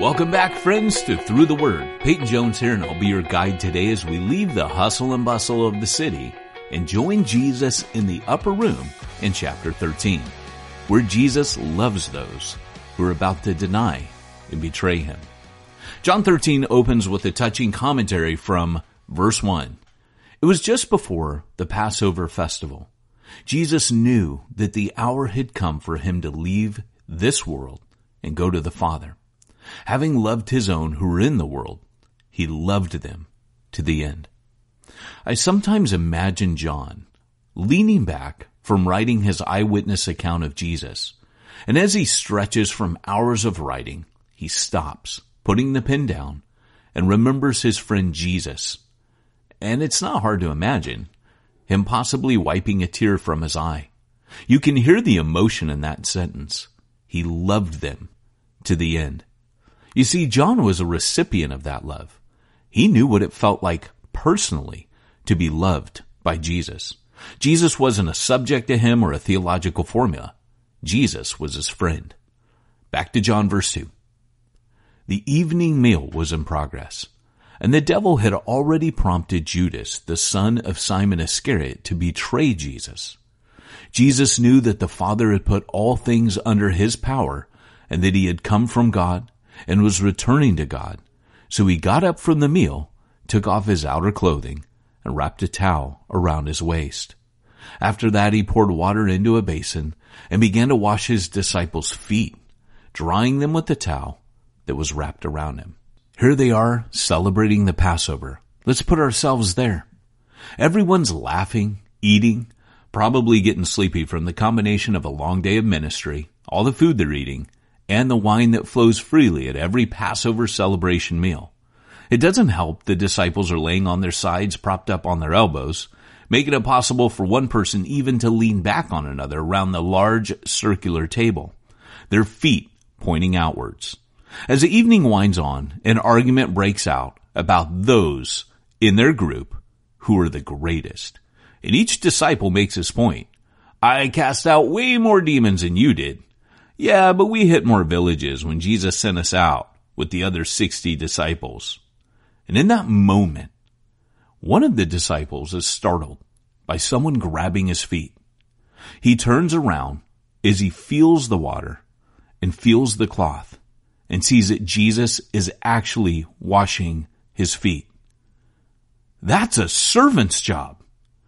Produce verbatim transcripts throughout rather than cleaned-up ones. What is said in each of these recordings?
Welcome back, friends, to Through the Word. Peyton Jones here, and I'll be your guide today as we leave the hustle and bustle of the city and join Jesus in the upper room in chapter thirteen, where Jesus loves those who are about to deny and betray him. John thirteen opens with a touching commentary from verse one. It was just before the Passover festival. Jesus knew that the hour had come for him to leave this world and go to the Father. Having loved his own who were in the world, he loved them to the end. I sometimes imagine John leaning back from writing his eyewitness account of Jesus, and as he stretches from hours of writing, he stops, putting the pen down, and remembers his friend Jesus. And it's not hard to imagine him possibly wiping a tear from his eye. You can hear the emotion in that sentence. He loved them to the end. You see, John was a recipient of that love. He knew what it felt like personally to be loved by Jesus. Jesus wasn't a subject to him or a theological formula. Jesus was his friend. Back to John verse two. The evening meal was in progress, and the devil had already prompted Judas, the son of Simon Iscariot, to betray Jesus. Jesus knew that the Father had put all things under his power and that he had come from God and was returning to God. So he got up from the meal, took off his outer clothing, and wrapped a towel around his waist. After that, he poured water into a basin and began to wash his disciples' feet, drying them with the towel that was wrapped around him. Here they are celebrating the Passover. Let's put ourselves there. Everyone's laughing, eating, probably getting sleepy from the combination of a long day of ministry, all the food they're eating, and the wine that flows freely at every Passover celebration meal. It doesn't help the disciples are laying on their sides, propped up on their elbows, making it possible for one person even to lean back on another around the large circular table, their feet pointing outwards. As the evening winds on, an argument breaks out about those in their group who are the greatest. And each disciple makes his point. I cast out way more demons than you did. Yeah, but we hit more villages when Jesus sent us out with the other sixty disciples. And in that moment, one of the disciples is startled by someone grabbing his feet. He turns around as he feels the water and feels the cloth and sees that Jesus is actually washing his feet. That's a servant's job.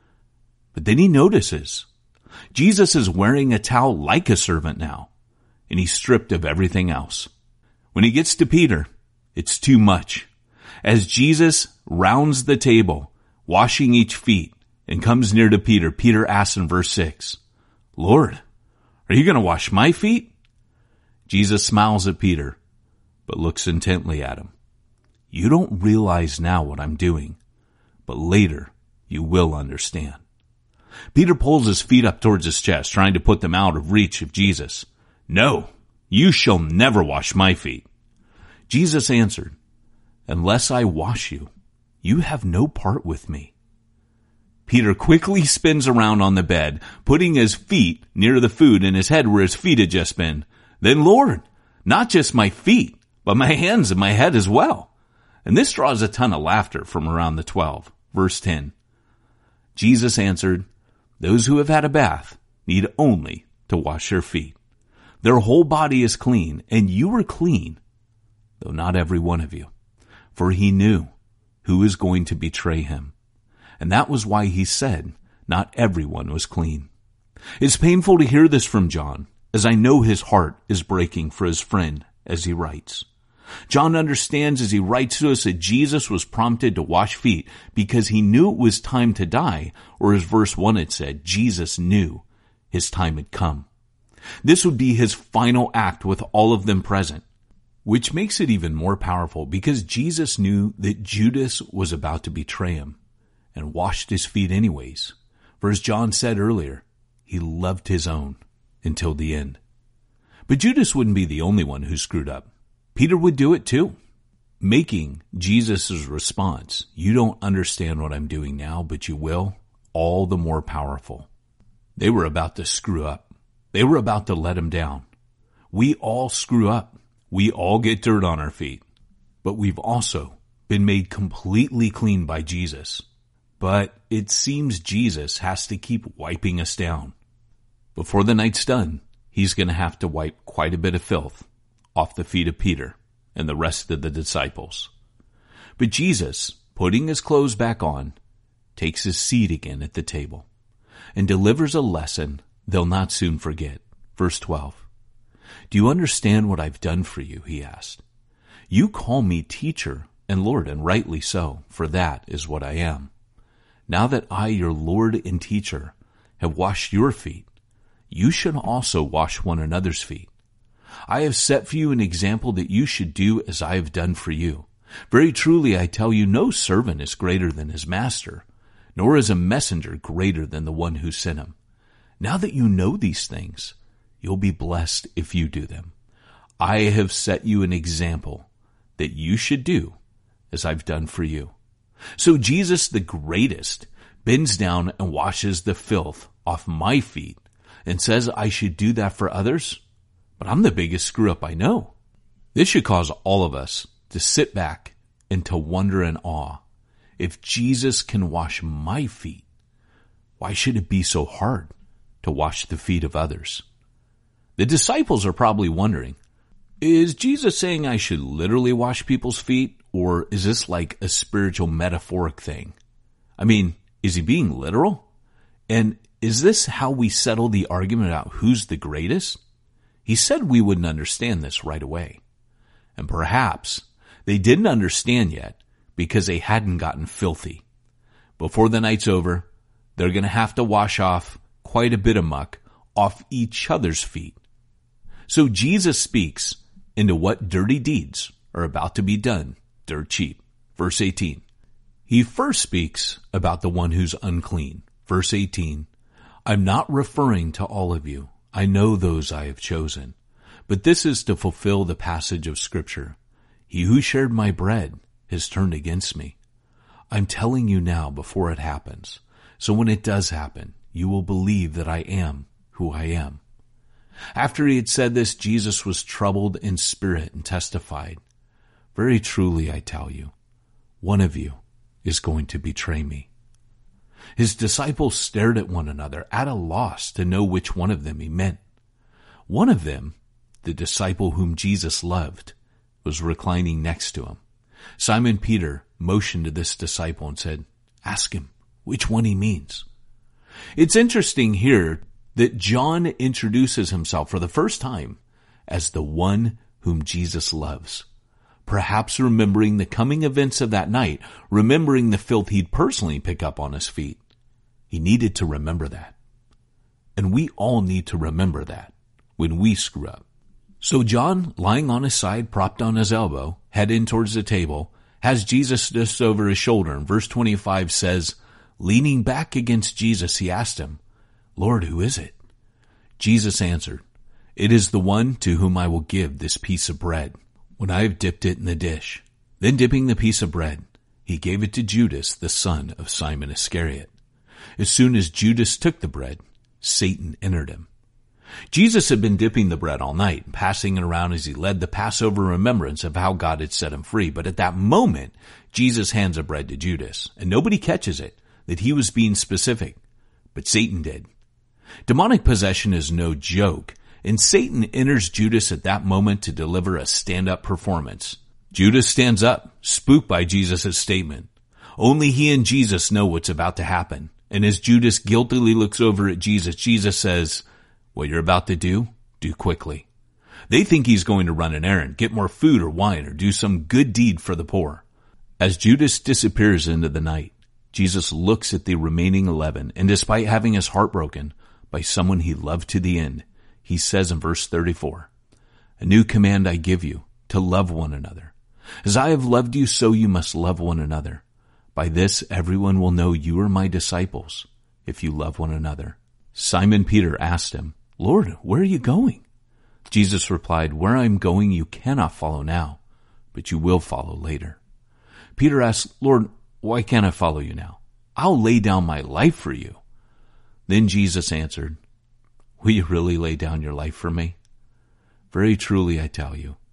But then he notices Jesus is wearing a towel like a servant now, and he's stripped of everything else. When he gets to Peter, it's too much. As Jesus rounds the table, washing each feet, and comes near to Peter, Peter asks in verse six, Lord, are you going to wash my feet? Jesus smiles at Peter, but looks intently at him. You don't realize now what I'm doing, but later you will understand. Peter pulls his feet up towards his chest, trying to put them out of reach of Jesus. No, you shall never wash my feet. Jesus answered, Unless I wash you, you have no part with me. Peter quickly spins around on the bed, putting his feet near the food and his head where his feet had just been. Then, Lord, not just my feet, but my hands and my head as well. And this draws a ton of laughter from around the twelve. Verse ten. Jesus answered, Those who have had a bath need only to wash their feet. Their whole body is clean, and you are clean, though not every one of you. For he knew who was going to betray him. And that was why he said not everyone was clean. It's painful to hear this from John, as I know his heart is breaking for his friend as he writes. John understands as he writes to us that Jesus was prompted to wash feet because he knew it was time to die, or as verse one had said, Jesus knew his time had come. This would be his final act with all of them present, which makes it even more powerful because Jesus knew that Judas was about to betray him and washed his feet anyways. For as John said earlier, he loved his own until the end. But Judas wouldn't be the only one who screwed up. Peter would do it too, making Jesus' response, you don't understand what I'm doing now, but you will, all the more powerful. They were about to screw up. They were about to let him down. We all screw up. We all get dirt on our feet, but we've also been made completely clean by Jesus. But it seems Jesus has to keep wiping us down. Before the night's done, he's going to have to wipe quite a bit of filth off the feet of Peter and the rest of the disciples. But Jesus, putting his clothes back on, takes his seat again at the table and delivers a lesson they'll not soon forget. Verse twelve. Do you understand what I've done for you? He asked. You call me teacher and Lord, and rightly so, for that is what I am. Now that I, your Lord and teacher, have washed your feet, you should also wash one another's feet. I have set for you an example that you should do as I have done for you. Very truly I tell you, no servant is greater than his master, nor is a messenger greater than the one who sent him. Now that you know these things, you'll be blessed if you do them. I have set you an example that you should do as I've done for you. So Jesus, the greatest, bends down and washes the filth off my feet and says I should do that for others. But I'm the biggest screw up I know. This should cause all of us to sit back and to wonder in awe. If Jesus can wash my feet, why should it be so hard to wash the feet of others? The disciples are probably wondering, is Jesus saying I should literally wash people's feet, or is this like a spiritual metaphoric thing? I mean, is he being literal? And is this how we settle the argument about who's the greatest? He said we wouldn't understand this right away. And perhaps they didn't understand yet because they hadn't gotten filthy. Before the night's over, they're going to have to wash off quite a bit of muck off each other's feet. So Jesus speaks into what dirty deeds are about to be done dirt cheap. Verse eighteen. He first speaks about the one who's unclean. Verse eighteen. I'm not referring to all of you. I know those I have chosen. But this is to fulfill the passage of Scripture. He who shared my bread has turned against me. I'm telling you now before it happens. So when it does happen, you will believe that I am who I am. After he had said this, Jesus was troubled in spirit and testified, very truly I tell you, one of you is going to betray me. His disciples stared at one another, at a loss to know which one of them he meant. One of them, the disciple whom Jesus loved, was reclining next to him. Simon Peter motioned to this disciple and said, ask him which one he means. It's interesting here that John introduces himself for the first time as the one whom Jesus loves. Perhaps remembering the coming events of that night, remembering the filth he'd personally pick up on his feet. He needed to remember that. And we all need to remember that when we screw up. So John, lying on his side, propped on his elbow, head in towards the table, has Jesus just over his shoulder. And verse twenty-five says, leaning back against Jesus, he asked him, Lord, who is it? Jesus answered, it is the one to whom I will give this piece of bread when I have dipped it in the dish. Then dipping the piece of bread, he gave it to Judas, the son of Simon Iscariot. As soon as Judas took the bread, Satan entered him. Jesus had been dipping the bread all night, passing it around as he led the Passover remembrance of how God had set him free. But at that moment, Jesus hands the bread to Judas, and nobody catches it that he was being specific, but Satan did. Demonic possession is no joke, and Satan enters Judas at that moment to deliver a stand-up performance. Judas stands up, spooked by Jesus' statement. Only he and Jesus know what's about to happen. And as Judas guiltily looks over at Jesus, Jesus says, what you're about to do, do quickly. They think he's going to run an errand, get more food or wine, or do some good deed for the poor. As Judas disappears into the night, Jesus looks at the remaining eleven, and despite having his heart broken by someone he loved to the end, he says in verse thirty-four, a new command I give you, to love one another. As I have loved you, so you must love one another. By this everyone will know you are my disciples, if you love one another. Simon Peter asked him, Lord, where are you going? Jesus replied, where I am going you cannot follow now, but you will follow later. Peter asked, Lord, why can't I follow you now? I'll lay down my life for you. Then Jesus answered, will you really lay down your life for me? Very truly I tell you,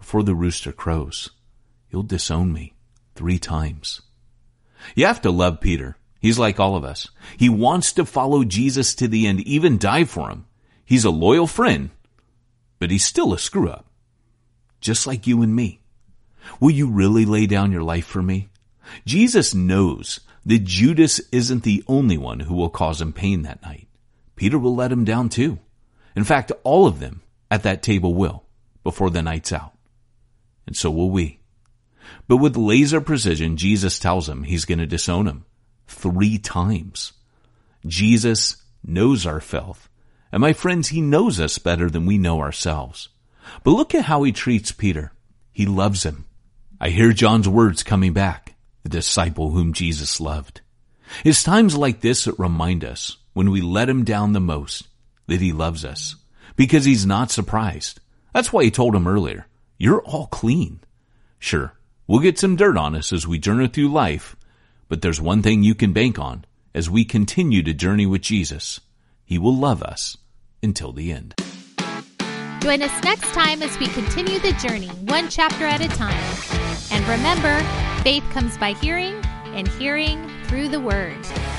before the rooster crows, you'll disown me three times. You have to love Peter. He's like all of us. He wants to follow Jesus to the end, even die for him. He's a loyal friend, but he's still a screw-up, just like you and me. Will you really lay down your life for me? Jesus knows that Judas isn't the only one who will cause him pain that night. Peter will let him down too. In fact, all of them at that table will, before the night's out. And so will we. But with laser precision, Jesus tells him he's going to disown him three times. Jesus knows our filth. And my friends, he knows us better than we know ourselves. But look at how he treats Peter. He loves him. I hear John's words coming back, the disciple whom Jesus loved. It's times like this that remind us, when we let him down the most, that he loves us, because he's not surprised. That's why he told him earlier, you're all clean. Sure, we'll get some dirt on us as we journey through life, but there's one thing you can bank on as we continue to journey with Jesus. He will love us until the end. Join us next time as we continue the journey, one chapter at a time. And remember, faith comes by hearing, and hearing through the Word.